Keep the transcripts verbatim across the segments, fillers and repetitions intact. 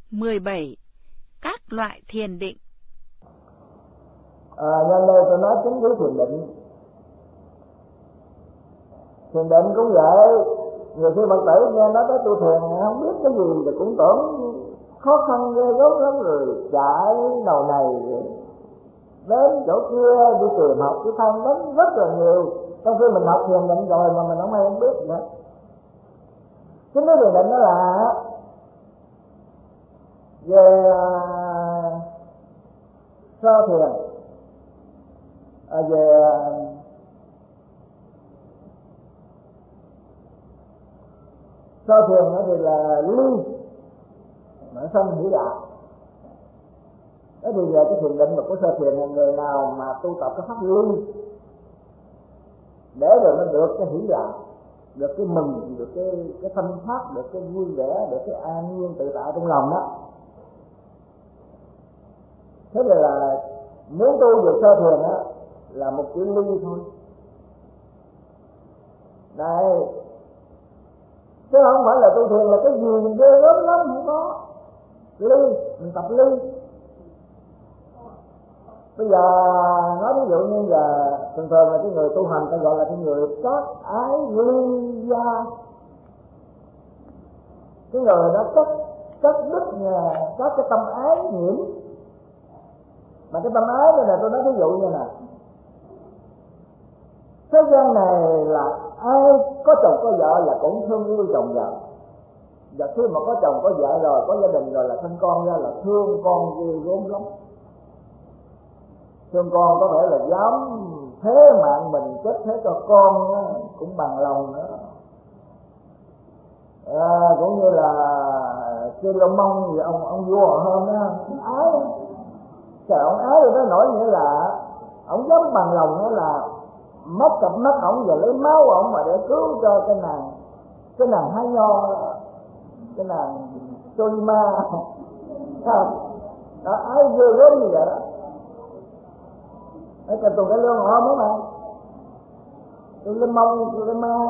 mười bảy. Các loại thiền định. À, nhân đây tôi nói chính với thiền định. Thiền định cũng vậy. Nhiều khi Phật tử nghe nói tới tu thiền không biết cái gì thì cũng tưởng khó khăn ghê gớm lắm, rồi chạy đầu này đến chỗ kia đi tìm học đi tham vấn rất là nhiều. Trong khi mình học thiền định rồi mà mình không ai không biết nữa. Chính cái thiền định đó là về uh, sơ thiền, à, về uh, sơ thiền đó thì là ly mà sanh hỷ đạo. Đó thì về cái thiền định mà của sơ thiền là người nào mà tu tập cái pháp ly để rồi nó được cái hỷ đạo, được cái mừng, được cái cái thanh thoát, được cái vui vẻ, được cái an nhiên tự tại trong lòng đó. Thế thì là muốn tu được sơ thiền á là một chữ ly thôi. Này, chứ không phải là tu thiền là cái gì ghê gớm lắm, không có. Ly, mình tập ly. Bây giờ nói ví dụ như là thường thường là cái người tu hành ta gọi là cái người cát ái ly gia. Cái người đó cắt cắt đứt có cái tâm ái nhiễm. Mà cái tâm ái này là tôi nói ví dụ như là thế gian này là ai có chồng có vợ là cũng thương yêu chồng vợ. Và khi mà có chồng có vợ rồi, có gia đình rồi là sinh con ra là thương con ghê gớm lắm. Thương con có thể là dám thế mạng mình chết thế cho con đó, cũng bằng lòng nữa. À, cũng như là trên lông mông thì ông ông vua hôm đó ái, trời ông ái rồi đó, nổi nghĩa là ông dám bằng lòng nữa là mất cặp mắt ổng và lấy máu ổng mà để cứu cho cái nàng cái nàng hái nho, cái nàng Solima đó, ái ghê gớm như vậy đó. Cái cần tùng cái lương họ muốn mà tôi lên mông tôi lên ma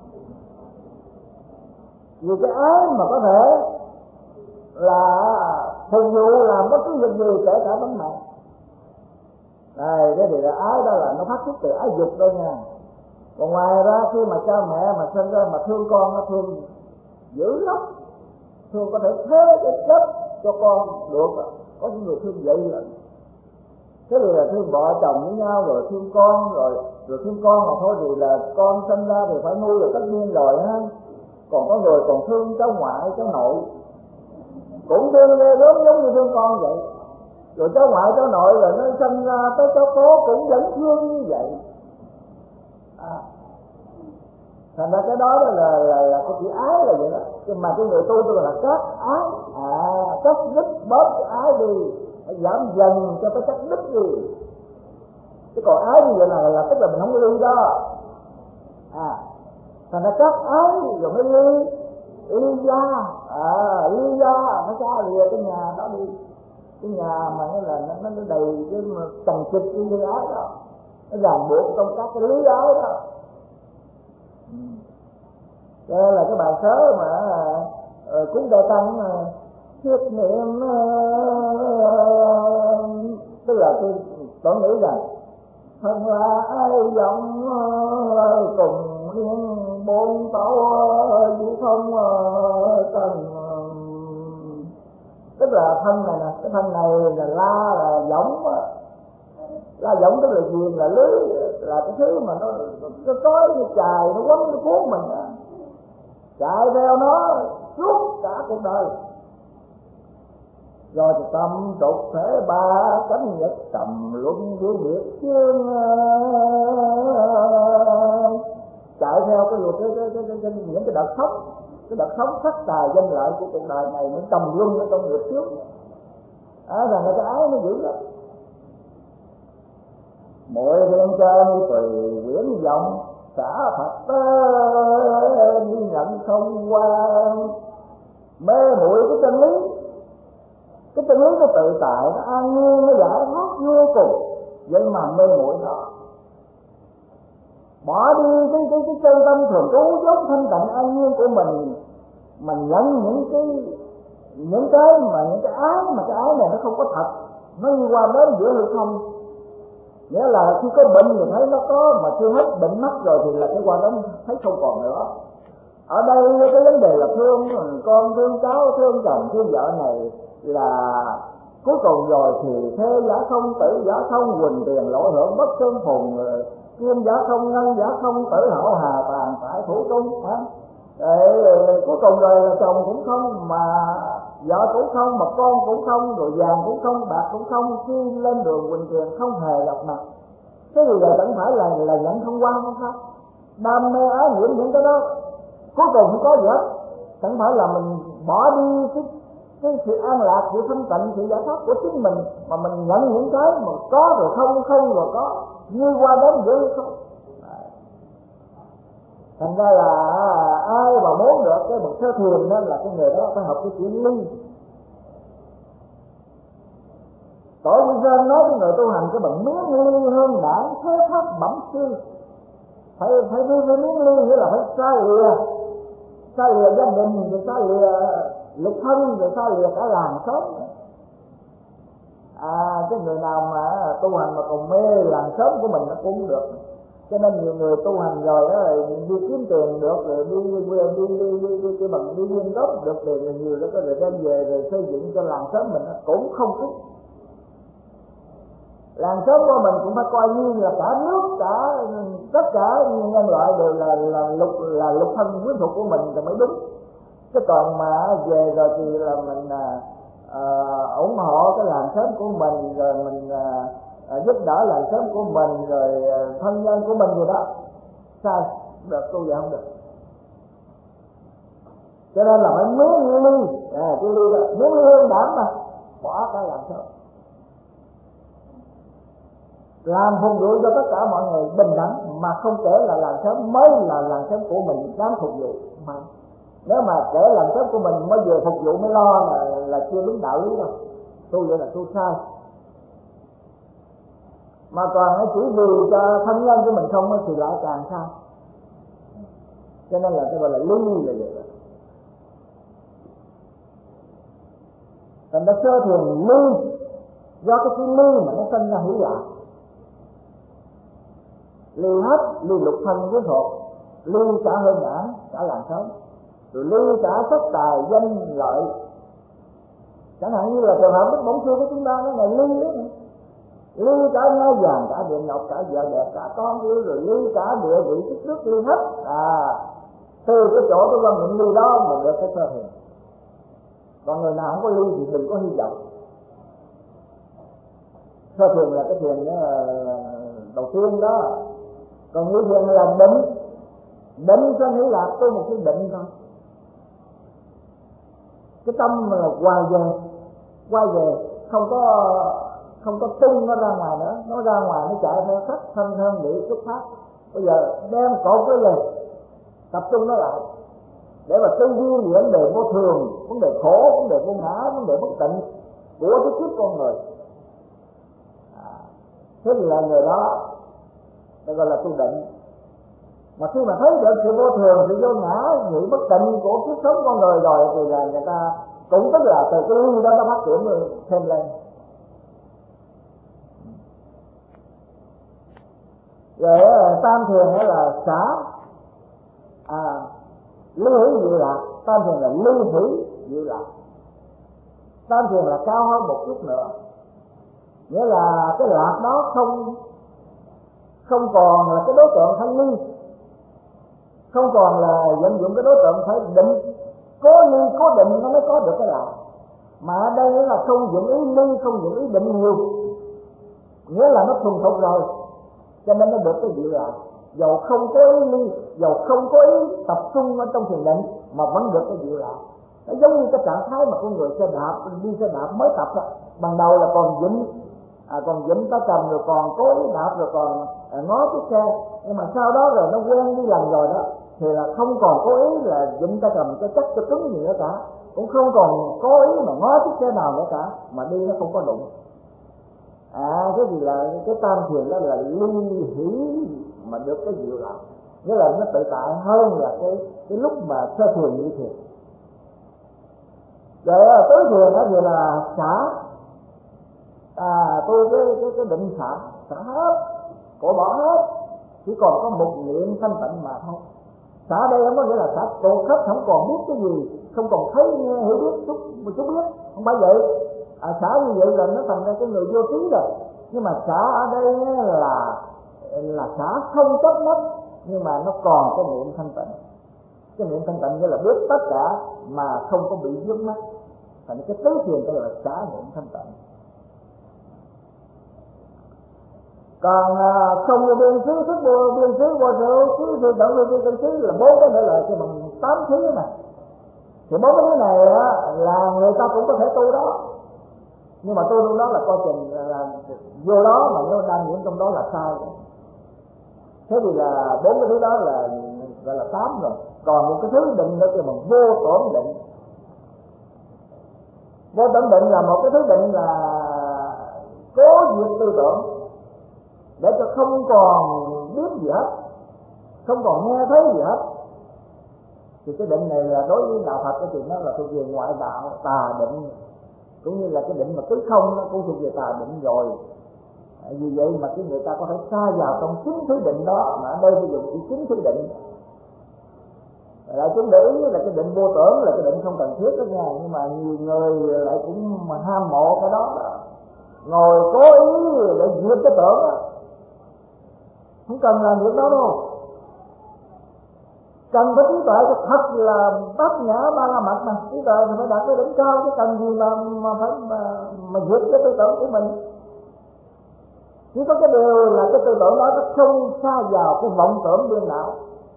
vì cái ái mà có thể là phục vụ làm bất cứ việc gì kể cả vấn mạng. Này, cái gì là ái đó là nó phát xuất từ ái dục đâu nha. Còn ngoài ra khi mà cha mẹ mà sinh ra mà thương con, nó thương dữ lắm, thương có thể thế cái chết cho con được. Có những người thương vậy là cái gì là thương vợ chồng với nhau, rồi thương con, rồi rồi thương con mà thôi thì là con sinh ra thì phải nuôi rồi tất nhiên rồi ha. Còn có người còn thương cháu ngoại cháu nội, cũng thương ghê gớm giống như thương con vậy. Rồi cháu ngoại cháu nội rồi nó sinh ra tới cháu cố cũng vẫn thương như vậy. À, thành ra cái đó, đó là là là cái chữ ái là vậy đó. Nhưng mà cái người tu tôi là cắt ái, à cắt đứt bớt cái ái đi, giảm dần cho cái cắt đứt đi. Chứ còn ái như vậy là là tức là mình không có ly đó. À, thành ra cắt ái rồi mới ly, ly gia, à ly gia nó cho lìa cái nhà đó đi. Cái nhà mà nó là nó nó đầy cái tầng trịch cái lưới ái đó, nó ràng buộc trong các cái lưới ái đó. Cho nên là cái bài sớ mà uh, cúng đại tăng mà thiết niệm uh, tức là tôi tôi nghĩ rằng thân là ai dòng uh, cùng liên bốn tấu uh, vũ thông uh, cần uh, tức là thân này nè, cái thân này là la là võng, la võng tức là viền là lưới, là cái thứ mà nó nó trói như chài, nó quấn nó cuốn mình, chạy theo nó suốt cả cuộc đời. Rồi thì tâm trục thể ba cánh nhật trầm luân với biệt chương, chạy theo cái luật cái, cái, cái, cái, cái những cái đợt sốc, cái đợt sống sắc tài danh lợi của cuộc đời này nó trầm luân ở trong nghiệp trước. À, rằng là cái ái nó dữ lắm. Mỗi thiên chân tùy quyển vọng, xả thật tơ như nhận không qua. Mê muội cái chân lý, cái chân lý nó tự tại, nó an nhiên, nó giải thoát vô cùng. Vậy mà mê muội nó, bỏ đi cái cái cái chân tâm thường trú giống thanh tịnh an nhiên của mình, mà nhận những cái những cái mà những cái ái mà cái ái này nó không có thật, nó như qua đến giữa hư không. Nghĩa là khi có bệnh thì thấy nó có, mà khi hết bệnh mất rồi thì là cái qua đến thấy không còn nữa. Ở đây cái vấn đề là thương con, thương cháu, thương chồng, thương vợ này là cuối cùng rồi thì thế giả không, tử giả không, quỳnh tiền lỗ hưởng bất sơn phùng, kim giả không, ngân giả không, tử hảo hà tàn phải thủ trung. Rồi cuối cùng rồi là chồng cũng không, mà vợ cũng không, mà con cũng không, rồi vàng cũng không, bạc cũng không, khi lên đường quỳnh tiền không hề gặp mặt. Cái gì là chẳng phải là là nhận không qua không sao? Đam mê ái nhiễm những cái đó cuối cùng không có gì hết. Chẳng phải là mình bỏ đi cái cái sự an lạc, sự thanh tịnh, sự giải thoát của chính mình, mà mình nhận những cái mà có rồi không, không rồi có, như qua đến giữa không. Thành ra là ai mà muốn được cái bậc sơ thiền đó là cái người đó phải học cái chữ ly. Tổ Quy Sơn nói với người tu hành cái bằng miếng ly hương đảng thế pháp bẩm sư, phải phải đi với miếng ly, nghĩa là phải xa lìa, xa lìa gia đình, rồi xa lìa lục thân, rồi xa lìa cả làng xóm. À, cái người nào mà tu hành mà còn mê làng xóm của mình nó cũng được. Cho nên nhiều người tu hành rồi đó, đi kiếm tiền được, rồi đi đi đi đi đi đi cái bằng đi quyên góp được tiền rồi nhiều đó, rồi đem về rồi xây dựng cho làng xóm mình cũng không thích. Làng xóm của mình cũng phải coi như là cả nước, cả tất cả nhân loại đều là là lục là lục thân quyến thuộc của mình thì mới đúng. Cái còn mà về rồi thì là mình à, à, ủng hộ cái làng xóm của mình, rồi mình à, à, giúp đỡ làng xóm của mình, rồi à, thân nhân của mình rồi đó, sai được, tu vậy không được. Cho nên là phải miếng ly, à, cái ly đó, miếng ly hương đảm mà bỏ cái làng xóm, làm phục vụ cho tất cả mọi người bình đẳng, mà không kể là làng xóm mới là làng xóm của mình đáng phục vụ. Mà nếu mà kể làng xóm của mình mới vừa phục vụ mới lo là, là chưa đúng đạo lý đâu, tu vậy là tu sai. Mà còn chỉ vì cho thân nhân của mình không thì lại càng sai. Cho nên là cái gọi là ly là vậy đó. Thành ra sơ thiền ly, do cái chữ ly mà nó sinh ra hữu lạc. Ly hết, ly lục thân với thuộc, ly cả hơn đã, cả làng xóm, rồi ly cả sắc tài danh lợi. Chẳng hạn như là trường hợp Đức Bổn Sư của chúng ta, cái này ly đó, ly cả ngai vàng, cả điện ngọc, cả vợ đẹp, cả con yêu, rồi ly cả địa vị tích đức, ly hết. À, từ cái chỗ cái quan niệm ly đó mà được cái sơ thiền. Còn người nào không có ly thì đừng có hy vọng. Sơ thiền là cái thiền đầu tiên đó. Còn như thiền là định, định cho nghĩ là tôi một cái định thôi. Cái tâm là quay về, quay về, không có không có tung nó ra ngoài nữa, nó ra ngoài nó chạy theo sắc thân thân vị xuất phát. Bây giờ đem cột cái về, tập trung nó lại để mà tư duy vấn đề vô thường, vấn đề khổ, vấn đề vô ngã, vấn đề bất tịnh của cái kiếp con người. À, thế thì là người đó ta gọi là tu định. Mà khi mà thấy được sự vô thường, sự vô ngã, sự bất tịnh của kiếp sống con người rồi thì là người ta cũng tức là từ cái ly đó nó phát triển thêm lên. Rồi tam thiền là xả, à, ly hỷ diệu lạc. Tam thiền là ly hỷ diệu lạc. Tam thiền là cao hơn một chút nữa, nghĩa là cái lạc đó không không còn là cái đối tượng phải ly, không còn là vận dụng cái đối tượng phải định, có ly có định nó mới có được cái lạc. Mà ở đây là không dụng ý ly, không dụng ý định nhiều, nghĩa là nó thuần thục rồi, cho nên nó được cái diệu lạc. Dầu không có ý ly, dầu không có ý tập trung ở trong thiền định mà vẫn được cái diệu lạc. Nó giống như cái trạng thái mà con người xe đạp, đi xe đạp mới tập đó. Ban đầu là còn vững, à, còn vững ta cầm, rồi còn có ý đạp, rồi còn à, ngó chiếc xe. Nhưng mà sau đó rồi nó quen đi lần rồi đó, thì là không còn có ý là vững ta cầm cho chắc cho cứng gì nữa cả, cũng không còn có ý mà ngó chiếc xe nào nữa cả, mà đi nó không có đụng. À, cái gì là cái tam thiền đó là ly hỷ mà được cái diệu lạc, nghĩa là nó tự tại hơn là cái cái lúc mà sơ thiền như thiền. Rồi tứ thiền đó thì là xả, à tôi cái cái cái định xả, xả hết, cổ bỏ hết, chỉ còn có một niệm thanh tịnh mà thôi. Xả đây không có nghĩa là xả tuột hết, không còn biết cái gì, không còn thấy nghe hiểu biết chút một chút biết, không phải vậy. À, xả như vậy là nó thành ra cái người vô trí rồi. Nhưng mà xả ở đây là là xả không chấp mất, nhưng mà nó còn cái niệm thanh tịnh. Cái niệm thanh tịnh nghĩa là biết tất cả mà không có bị vướng mắc. Thành cái tứ thiền đây là xả niệm thanh tịnh. Còn à, không vô biên xứ, thức vô biên xứ, vô sự xứ, sự tận vô biên xứ là bốn cái nữa là cái bằng tám thứ này. Thì bốn cái thứ này á, là người ta cũng có thể tu đó, nhưng mà tu trong đó là coi chừng là, là vô đó mà nó đang nhiễm trong đó là sai. Thế thì là bốn cái thứ đó là gọi là tám rồi. Còn một cái thứ định nữa thì bằng vô tổn định. Vô tổn định là một cái thứ định là cố diệt tư tưởng để cho không còn biết gì hết, không còn nghe thấy gì hết. Thì cái định này là đối với đạo Phật thì nó là thuộc về ngoại đạo, tà định. Cũng như là cái định mà tứ không nó cũng thuộc về tà định rồi. Vì vậy mà cái người ta có thể xa vào trong chính thứ định đó, mà ở đây sử dụng chỉ chính thứ định. Lại chúng để ý là cái định vô tưởng là cái định không cần thiết đó nha, nhưng mà nhiều người lại cũng ham mộ cái đó, đó. Ngồi cố ý để diệt cái tưởng đó. Không cần làm việc đó đâu. Cần có trí tuệ thật là bát nhã ba la mật mà. Trí tuệ thì phải đạt tới đỉnh cao, chứ cần gì mà mà phải mà, mà vượt cái tư tưởng của mình. Chỉ có cái điều là cái tư tưởng đó nó không xa vào cái vọng tưởng điên đạo.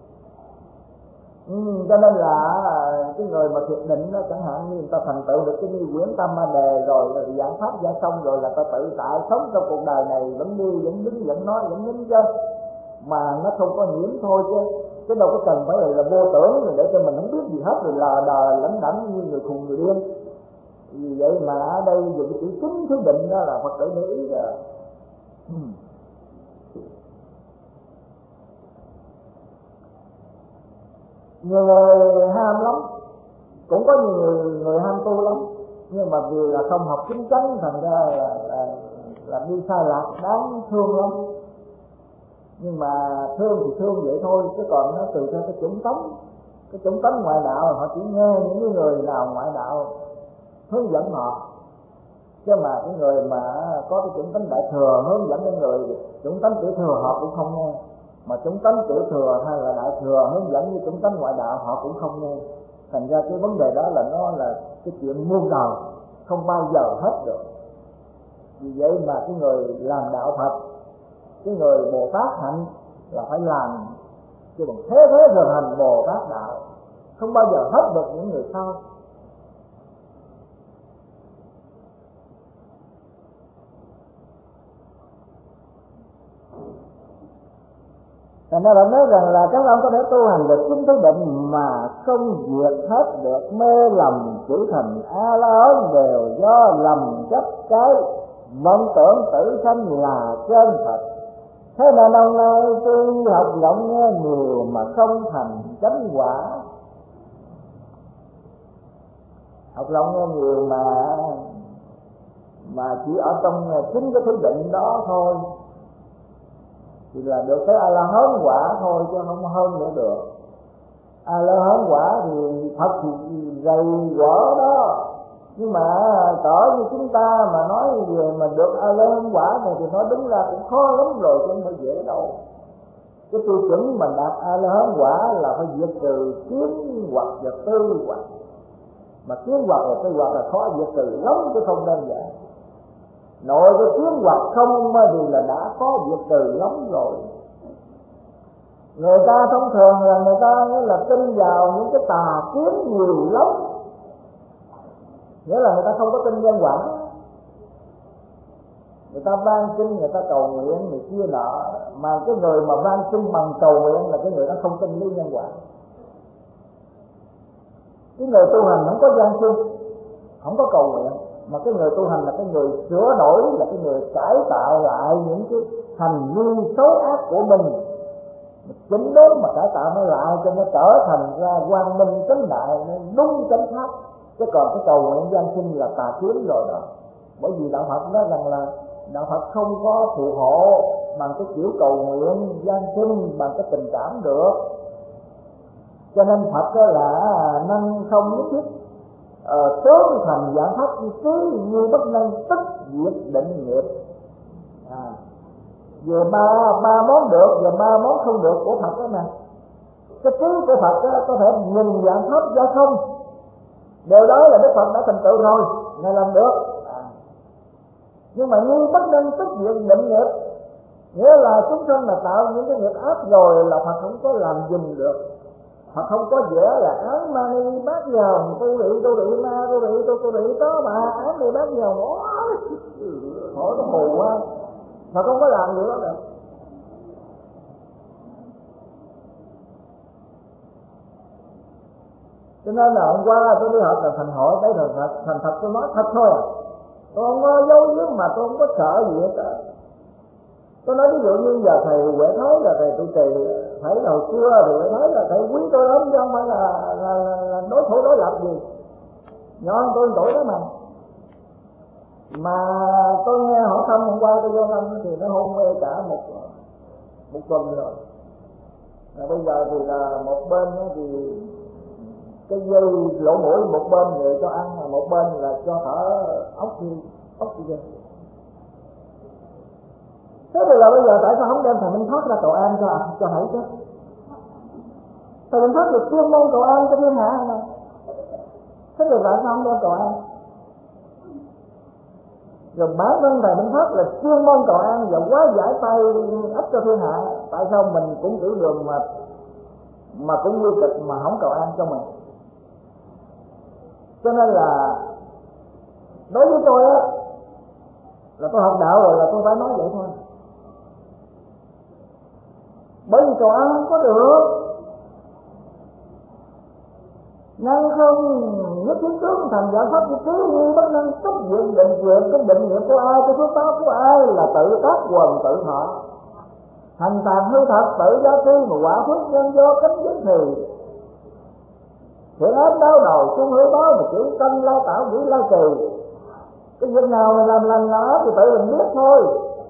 Ừ, cho nên là cái người mà thiệt định đó, chẳng hạn như người ta thành tựu được cái như quyển Tam Ma Đề rồi, là giảng pháp ra xong rồi là ta tự tại sống trong cuộc đời này, vẫn đi vẫn đứng vẫn nói vẫn nín chứ, mà nó không có nhiễm thôi chứ chứ đâu có cần phải là, là vô tưởng rồi để cho mình không biết gì hết rồi là đờ lẫn đẫn như người khùng người điên. Vì vậy mà ở đây dùng cái chữ chính thứ định đó là Phật tử để ý đó. Nhiều người ham lắm, cũng có nhiều người, người ham tu lắm, nhưng mà vì là không học chính chắn thành ra là, là, là đi sai lạc, đáng thương lắm. Nhưng mà thương thì thương vậy thôi, chứ còn nó tùy theo cái chủng tánh. Cái chủng tánh ngoại đạo họ chỉ nghe những người nào ngoại đạo hướng dẫn họ, chứ mà cái người mà có cái chủng tánh đại thừa hướng dẫn cái người chủng tánh tiểu thừa họ cũng không nghe, mà chủng tánh tiểu thừa hay là đại thừa hướng dẫn như chủng tánh ngoại đạo họ cũng không nghe. Thành ra cái vấn đề đó là nó là cái chuyện muôn đời, không bao giờ hết được. Vì vậy mà cái người làm đạo Phật, cái người Bồ Tát hạnh là phải làm chứ bằng thế thế rồi hành Bồ Tát đạo, không bao giờ hết được những người sau. Thành ra là nói rằng là các ông có thể tu hành được chính thứ định mà không diệt hết được mê lầm chữ thành A La Hán đều do lầm chấp cái vọng tưởng tử sanh là chân thật. Thế nên ông nay tuy học rộng nghe nhiều mà không thành chánh quả. Học rộng nghe nhiều mà mà chỉ ở trong chính cái thứ định đó thôi thì là được cái A La Hán quả thôi, chứ không hơn nữa được. A La Hán quả thì thật thì dày quả đó, nhưng mà cỡ như chúng ta mà nói về mà được A La Hán quả này thì nói đúng ra cũng khó lắm rồi, chứ không phải dễ đâu. Cái tiêu chuẩn mà đạt A La Hán quả là phải diệt trừ kiến hoặc và tư hoặc, mà kiến hoặc và tư hoặc là khó diệt trừ lắm chứ không đơn giản. Nội cái kiến hoặc không thì là đã có diệt trừ lắm rồi. Người ta thông thường là người ta là tin vào những cái tà kiến nhiều lắm, nghĩa là người ta không có tin nhân quả. Người ta van xin, người ta cầu nguyện, người kia nọ, mà cái người mà van xin bằng cầu nguyện là cái người đó không tin lý nhân quả. Cái người tu hành không có van xin, không có cầu nguyện, mà cái người tu hành là cái người sửa đổi, là cái người cải tạo lại những cái hành vi xấu ác của mình, chính đốn mà cải tạo nó lại cho nó trở thành ra quang minh chánh đại, nó đúng chánh pháp. Chứ còn cái cầu nguyện gian sinh là tà kiến rồi đó. Bởi vì đạo Phật nói rằng là đạo Phật không có phù hộ bằng cái kiểu cầu nguyện gian sinh bằng cái tình cảm được. Cho nên Phật là năng không nhất thiết uh, tướng thành dạng pháp cứ như bất năng tức diệt định nghiệp. À, về ba ba món được và ba món không được của Phật đó nè. Cái trí của Phật đó, có thể nhìn dạng pháp do không, điều đó là Đức Phật đã thành tựu rồi, Ngài làm được. À, nhưng mà như bất năng tức diệt định nghiệp, nghĩa là chúng sanh là tạo những cái nghiệp ác rồi là Phật không có làm dùm được. Phật không có vẽ là án ma ni bát dòng, tu vị tu vị ma tu vị tu tu vị đó mà án đi bát dòng, hỏi nó hù quá. Phật không có làm gì đó được. Cho nên là hôm qua tôi đi học là thành hội cái thành thật, thành thật tôi nói thật thôi à. Tôi không có giấu giếm mà tôi không có sợ gì hết cả. Tôi nói ví dụ như giờ thầy Huệ Thái là thầy trụ trì, thầy đầu xưa thì Huệ Thái là thầy quý tôi lắm chứ không phải là, là, là, là đối thủ đối lập gì. Nhỏ hơn tôi tuổi đó mà. Mà tôi nghe hỏi thăm hôm qua tôi vô thăm thì nó hôn mê cả một một tuần rồi. Và bây giờ thì là một bên thì cái dây lỗ mũi một bên để cho ăn, mà một bên là cho thở oxy oxygen. Thế thì là bây giờ tại sao không đem thầy Minh Thoát ra cầu an cho cho thầy chứ? Thầy Minh Thoát được chuyên môn cầu an cho thiên hạ mà. Thế thì tại sao không đem cầu an? Rồi bản thân thầy Minh Thoát là chuyên môn cầu an và quá giải tay ấp cho thiên hạ. Tại sao mình cũng tiểu đường mà mà cũng nguy kịch mà không cầu an cho mình? Cho nên là đối với tôi á, là tôi học đạo rồi là tôi phải nói vậy thôi. Bởi vì cầu an không có được. Năng không nhất thiết tướng thành giải pháp của cứ như bất năng tất diện định quyền. Cái định nghiệp của ai, cái phước báo của ai là tự tác quần tự thọ. Hành tàn hư thật tự do tư mà quả phước nhân do cánh giới thì thiện ác đau đầu chung hữu báo mà chữ tân lao tạo dữ lao trì. Cái việc nào mình làm lành là thì tự mình biết thôi.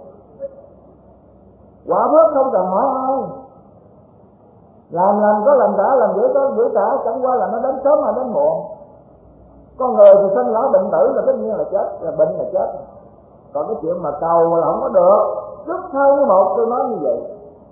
Quả phước không cần hỏi ai. Làm lành có làm trả, làm dữ có dữ trả, chẳng qua là nó đến sớm hay đến muộn. Con người thì sinh lão bệnh tử là tất nhiên là chết, là bệnh là chết. Còn cái chuyện mà cầu là không có được. Trước sau với một tôi nói như vậy.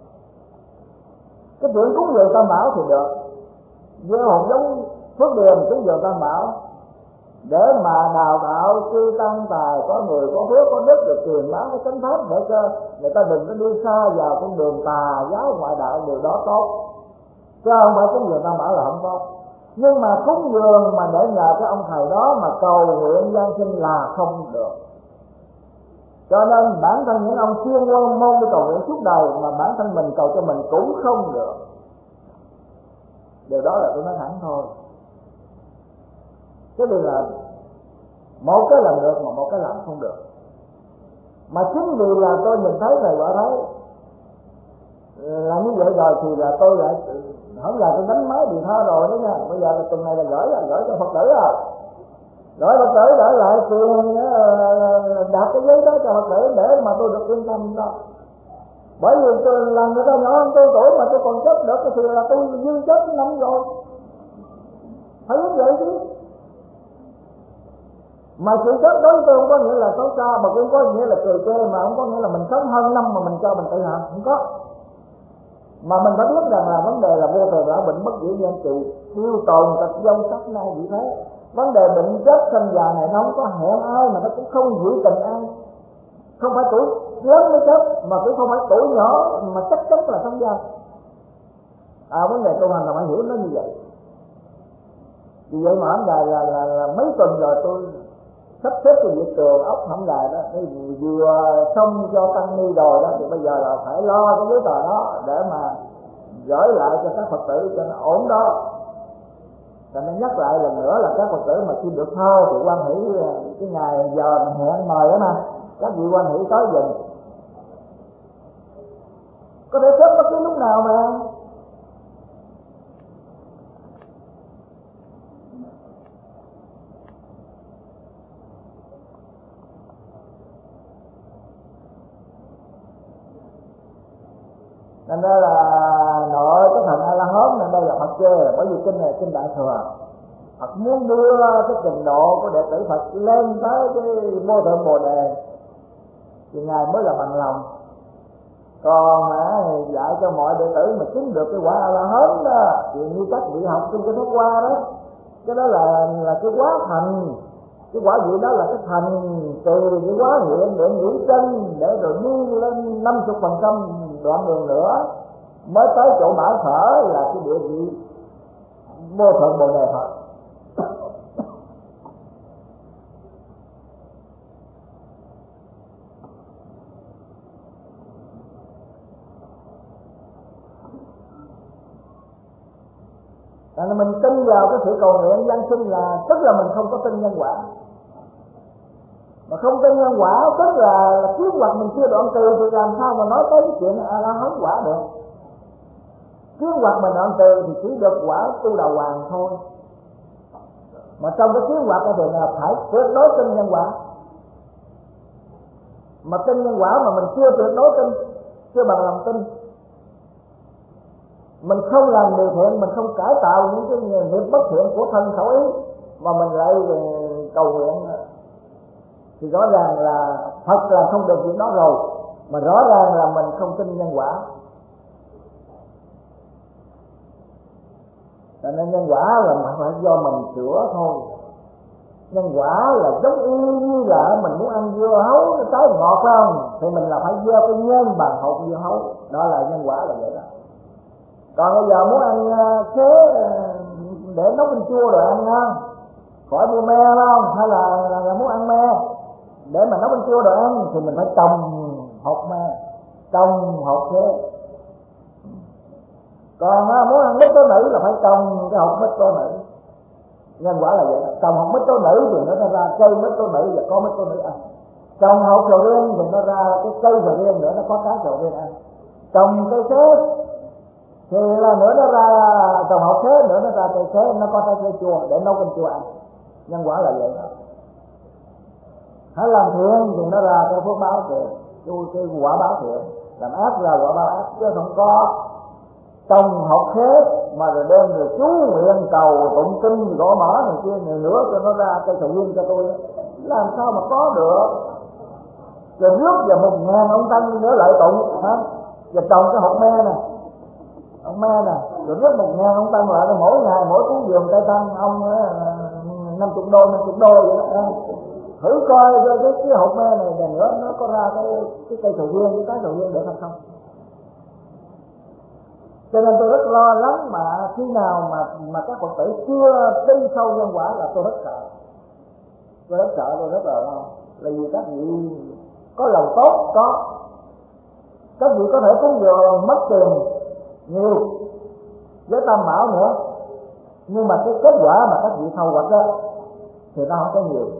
Cái chuyện cúng dường Tam Bảo thì được. Với một giống phước điền cúng dường Tam Bảo để mà đào tạo chư tăng tài, có người có phước có đức được truyền bá cái chánh pháp để cho người ta đừng có đi xa vào con đường tà giáo ngoại đạo, điều đó tốt. Chứ không phải cúng dường Tam Bảo là không tốt. Nhưng mà cúng dường mà để nhờ cái ông thầy đó mà cầu nguyện gian sinh là không được. Cho nên bản thân những ông chuyên môn môn đi cầu nguyện suốt đời mà bản thân mình cầu cho mình cũng không được. Điều đó là tôi nói thẳng thôi. Cái điều là một cái làm được mà một cái làm không được. Mà chính vì là tôi nhìn thấy thầy quả thấy là như vậy rồi thì là tôi lại không là tôi đánh máy điện thoại rồi đó nha. Bây giờ là tuần này là gửi là gửi cho Phật tử rồi. Gửi Phật tử để lại tiền đặt cái giấy đó cho Phật tử để mà tôi được yên tâm đó. Bởi vì tôi là người ta nhỏ hơn tôi tuổi mà tôi còn chết được thì là tôi dư chết năm rồi. Phải biết vậy chứ. Mà sự chết đối với tôi không có nghĩa là xấu xa, mà cũng có nghĩa là cười chê, mà không có nghĩa là mình sống hơn năm mà mình cho mình tự hào, không có. Mà mình phải biết rằng là vấn đề là vô thường lão bệnh bất diệt nhân trị, siêu tồn tật dông sắc nay vì thế. Vấn đề bệnh chết sinh già này nó không có hẹn ai mà nó cũng không giữ tình ai. Không phải tuổi lớn mới chết mà cũng không phải tuổi nhỏ mà chắc chắn là sống già. À, vấn đề tu hành là phải hiểu nó như vậy. Vì vậy mà hôm nay là, là, là mấy tuần rồi tôi sắp xếp cái việc trường ốc hổng đài đó, cái vừa xong cho tăng ni rồi đó thì bây giờ là phải lo cái giấy tờ đó để mà gửi lại cho các Phật tử cho nó ổn đó. Cho nên nhắc lại lần nữa là các Phật tử mà khi được thơ thì quan hỷ cái ngày giờ mình hẹn mời đó mà các vị quan hỷ tới dùm. Có thể xếp bất cứ lúc nào mà. Nên đây là nội có thành A La Hán, nên đây là Phật chê, bởi vì kinh này kinh Đại Thừa. Phật muốn đưa cái trình độ của đệ tử Phật lên tới cái vô thượng Bồ Đề thì ngài mới là bằng lòng. Còn à, dạy cho mọi đệ tử mà chứng được cái quả A La Hán đó thì như các vị học trong cái Pháp Hoa đó, cái đó là là cái quá thành. Cái quả vị đó là cái thành từ cái quá nguyện nguyện nghĩ chân để rồi đi lên năm mươi phần trăm đoạn đường nữa mới tới chỗ bãi sở là cái địa vị vô thượng Bồ Đề Phật. Là mình tin vào cái sự cầu nguyện giáng sinh là tức là mình không có tin nhân quả. Mà không tin nhân quả tức là, là kiến hoặc mình chưa đoạn từ thì làm sao mà nói tới cái chuyện A La Hán quả được. Kiến hoặc mình đoạn từ thì chỉ được quả tu đà hoàng thôi. Mà trong cái kiến hoặc thì là phải tuyệt đối tin nhân quả. Mà tin nhân quả mà mình chưa tuyệt đối tin, chưa bằng lòng tin, mình không làm điều thiện, mình không cải tạo những cái nghiệp bất thiện của thân khẩu ý mà mình lại cầu nguyện thì rõ ràng là Phật làm không được chuyện đó rồi, mà rõ ràng là mình không tin nhân quả. Cho nên nhân quả là phải do mình sửa thôi. Nhân quả là giống y như là mình muốn ăn dưa hấu trái ngọt phải không, thì mình là phải gieo cái nhân bằng hột dưa hấu, đó là nhân quả là vậy đó. Còn bây giờ muốn ăn khế để nấu canh chua rồi ăn ngon, khỏi mua me không, hay là, là, là muốn ăn me để mà nấu canh chua rồi ăn thì mình phải trồng hột me, trồng hột khế. Còn muốn ăn mít tố nữ là phải trồng cái hột mít tố nữ. Nhân quả là vậy đó. Trồng hột mít tố nữ thì nó ra cây mít tố nữ và có mít tố nữ ăn. Trồng hột sầu riêng thì nó ra cái cây sầu riêng nữa, nó có trái sầu riêng ăn. Trồng cây khế thì là nữa nó ra trồng hột khế, nữa nó ra cây khế, nó có trái khế chua để nấu canh chua ăn. Nhân quả là vậy đó. Hãy làm thiện thì nó ra cái phước báo thiện, cái quả báo thiện. Làm ác ra quả báo ác, chứ không có trồng hột khế mà rồi đem rồi chú nguyện cầu tụng kinh gõ mỏ này kia nhiều nữa cho nó ra cây sầu riêng cho tôi, làm sao mà có được. Rồi rước vào một ngàn ông tăng nữa lợi tụng hả, và trồng cái hột me nè, ông me nè, rồi rước một ngàn ông tăng lại, mỗi ngày mỗi cúng dường cây tăng ông năm chục đô năm chục đô vậy đó. Thử coi cái cái, cái hột me này đèn nữa nó có ra cái cái cây sầu riêng, cái trái sầu riêng được hay không. Cho nên tôi rất lo lắng mà khi nào mà mà các Phật tử chưa tin sâu nhân quả là tôi rất sợ. Tôi rất sợ, tôi rất là lo. Là vì các vị có lòng tốt có, các vị có thể cúng dường mất tiền nhiều với tam bảo nữa, nhưng mà cái kết quả mà các vị thâu hoạch đó thì nó không có nhiều.